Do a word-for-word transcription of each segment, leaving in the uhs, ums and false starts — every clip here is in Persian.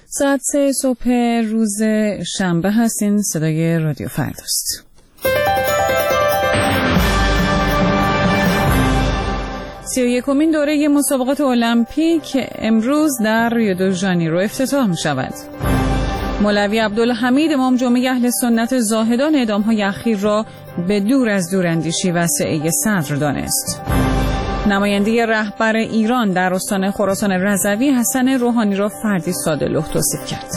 ساعت سه صبح روز شنبه هستین. صدای رادیو فرداست. سی و یکمین دوره مسابقات المپیک امروز در ریو دو ژانیرو افتتاح می شود. مولوی عبدالحمید امام جمعه اهل سنت زاهدان اعدام‌های اخیر را به دور از دوراندیشی و سعی صدر دانست. نماینده رهبر ایران در استان خراسان رضوی حسن روحانی را فردی ساده‌لوح توصیف کرد.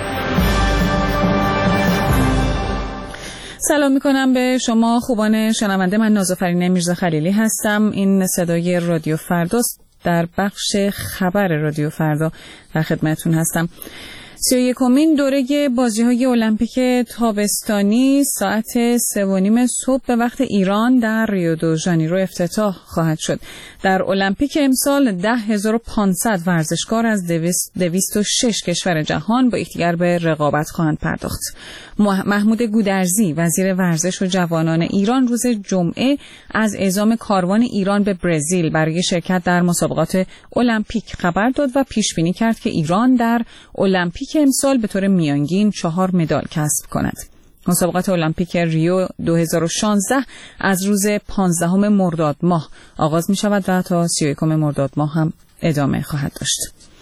سلام میکنم به شما خوبان شنونده. من نازافرین میرزا خلیلی هستم. این صدای رادیو فرداست. در بخش خبر رادیو فردا در خدمتتون هستم. سی و یکمین دوره بازی‌های المپیک تابستانی ساعت سه و نیم صبح به وقت ایران در ریو دو ژانیرو افتتاح خواهد شد. در المپیک امسال ده هزار و پانصد ورزشکار از دویست و شش کشور جهان با یکدیگر به رقابت خواهند پرداخت. محمود گودرزی وزیر ورزش و جوانان ایران روز جمعه از اعزام کاروان ایران به برزیل برای شرکت در مسابقات المپیک خبر داد و پیش بینی کرد که ایران در المپیک امسال به طور میانگین چهار مدال کسب کند. مسابقات المپیک ریو دو هزار و شانزده از روز پانزدهم مرداد ماه آغاز می شود و تا سی و یکم مرداد ماه هم ادامه خواهد داشت.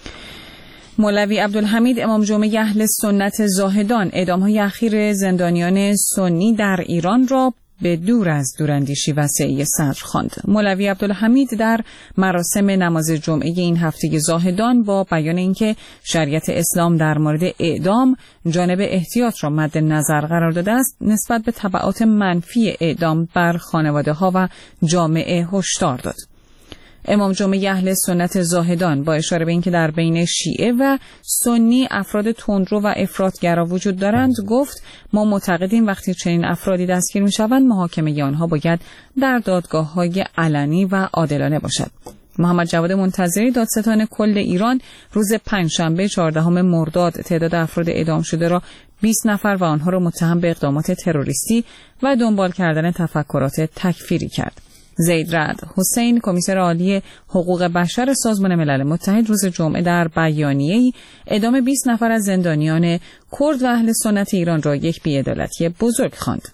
مولوی عبدالحمید امام جمعه اهل سنت زاهدان اعدام‌های اخیر زندانیان سنی در ایران را به دور از دوراندیشی و سعی صدر خواند. مولوی عبدالحمید در مراسم نماز جمعه این هفته زاهدان با بیان اینکه شریعت اسلام در مورد اعدام جانب احتیاط را مد نظر قرار داده است، نسبت به تبعات منفی اعدام بر خانواده‌ها و جامعه هشدار داد. امام جمعه اهل سنت زاهدان با اشاره به اینکه در بین شیعه و سنی افراد تندرو و افراطگرا وجود دارند گفت ما معتقدیم وقتی چنین افرادی دستگیر میشوند محاکمه آنها باید در دادگاه‌های علنی و عادلانه باشد. محمد جواد منتظری دادستان کل ایران روز پنجشنبه چهاردهم مرداد تعداد افراد اعدام شده را بیست نفر و آنها را متهم به اقدامات تروریستی و دنبال کردن تفکرات تکفیری کرد. زید رعد حسین کمیسر عالی حقوق بشر سازمان ملل متحد روز جمعه در بیانیه‌ای اعدام بیست نفر از زندانیان کرد و اهل سنت ایران را یک بی‌عدالتی بزرگ خواند.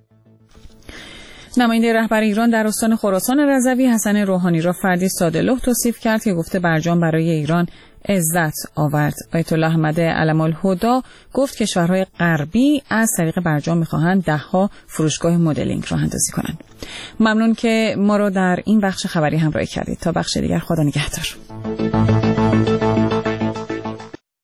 نماینده رهبر ایران در استان خراسان رضوی حسن روحانی را فردی ساده‌لوح توصیف کرد که گفته برجام برای ایران عزت آورد. آیت الله احمد علم الهدی گفت کشورهای غربی از طریق برجام می‌خواهند ده‌ها فروشگاه مدلینگ راه اندازی کنند. ممنون که ما رو در این بخش خبری همراهی کردید. تا بخش دیگر خدا نگهدار.